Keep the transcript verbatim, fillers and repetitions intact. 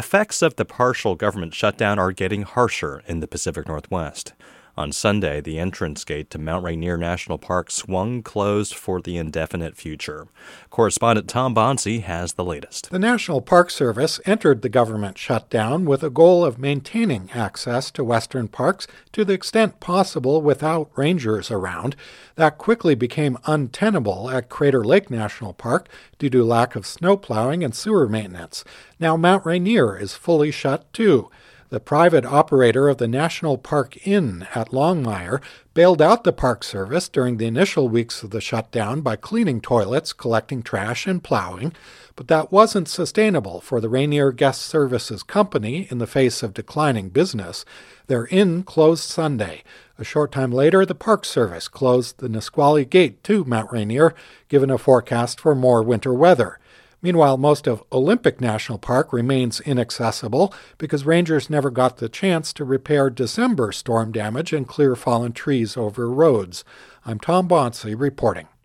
effects of the partial government shutdown are getting harsher in the Pacific Northwest. On Sunday, the entrance gate to Mount Rainier National Park swung closed for the indefinite future. Correspondent Tom Bonsi has the latest. The National Park Service entered the government shutdown with a goal of maintaining access to western parks to the extent possible without rangers around. That quickly became untenable at Crater Lake National Park due to lack of snow plowing and sewer maintenance. Now Mount Rainier is fully shut too. The private operator of the National Park Inn at Longmire bailed out the Park Service during the initial weeks of the shutdown by cleaning toilets, collecting trash, and plowing, but that wasn't sustainable for the Rainier Guest Services Company in the face of declining business. Their inn closed Sunday. A short time later, the Park Service closed the Nisqually Gate to Mount Rainier, given a forecast for more winter weather. Meanwhile, most of Olympic National Park remains inaccessible because rangers never got the chance to repair December storm damage and clear fallen trees over roads. I'm Tom Bonsi reporting.